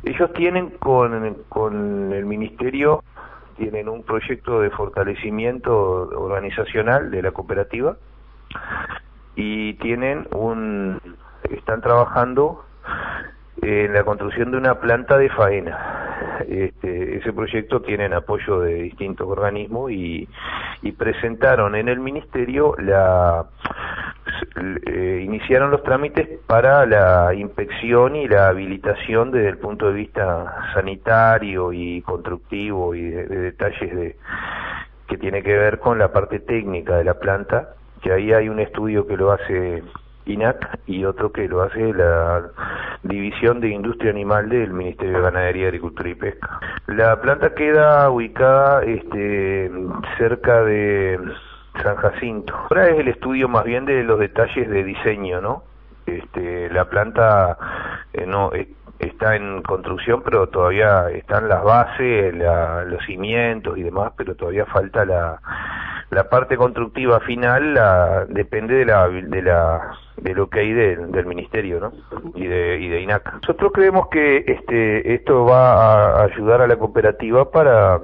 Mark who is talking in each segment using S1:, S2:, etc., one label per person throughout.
S1: Ellos tienen con el ministerio, tienen un proyecto de fortalecimiento organizacional de la cooperativa y están trabajando en la construcción de una planta de faena. Ese proyecto tiene apoyo de distintos organismos y presentaron en el ministerio iniciaron los trámites para la inspección y la habilitación desde el punto de vista sanitario y constructivo y de detalles que tiene que ver con la parte técnica de la planta, que ahí hay un estudio que lo hace INAC y otro que lo hace la División de Industria Animal del Ministerio de Ganadería, Agricultura y Pesca. La planta queda ubicada cerca de San Jacinto. Ahora es el estudio más bien de los detalles de diseño, ¿no? La planta no está en construcción, pero todavía están las bases, los cimientos y demás, pero todavía falta la parte constructiva final, depende de lo que hay del ministerio, ¿no? Y de INAC. Nosotros creemos que esto va a ayudar a la cooperativa para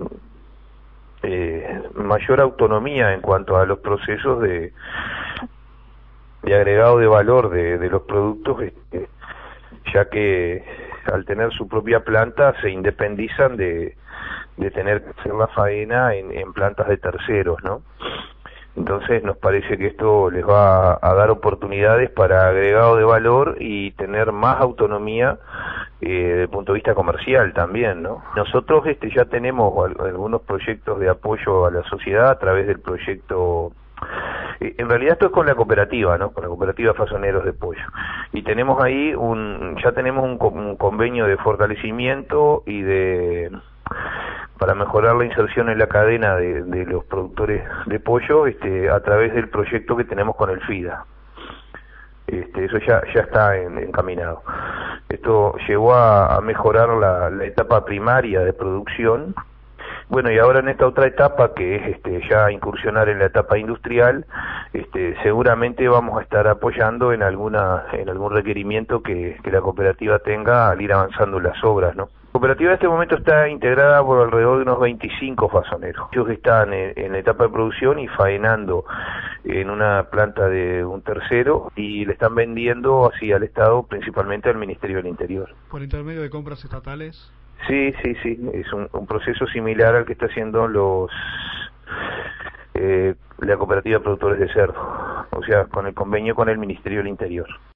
S1: mayor autonomía en cuanto a los procesos de agregado de valor de los productos, ya que al tener su propia planta se independizan de tener que hacer la faena en plantas de terceros, ¿no? Entonces nos parece que esto les va a dar oportunidades para agregado de valor y tener más autonomía desde el punto de vista comercial también, ¿no? Nosotros ya tenemos algunos proyectos de apoyo a la sociedad a través del proyecto. En realidad esto es con la cooperativa, ¿no? Con la cooperativa Fasoneros de Pollo. Y tenemos ahí ya tenemos un convenio de fortalecimiento y para mejorar la inserción en la cadena de los productores de pollo, a través del proyecto que tenemos con el FIDA. Eso ya está encaminado. Esto llevó a mejorar la etapa primaria de producción. Bueno, y ahora en esta otra etapa, que es ya incursionar en la etapa industrial, seguramente vamos a estar apoyando en algún requerimiento que la cooperativa tenga al ir avanzando en las obras, ¿no? La cooperativa en este momento está integrada por alrededor de unos 25 fasoneros. Ellos están en la etapa de producción y faenando en una planta de un tercero y le están vendiendo así al Estado, principalmente al Ministerio del Interior.
S2: ¿Por intermedio de compras estatales?
S1: Sí, es un proceso similar al que está haciendo la cooperativa de productores de cerdo, o sea, con el convenio con el Ministerio del Interior.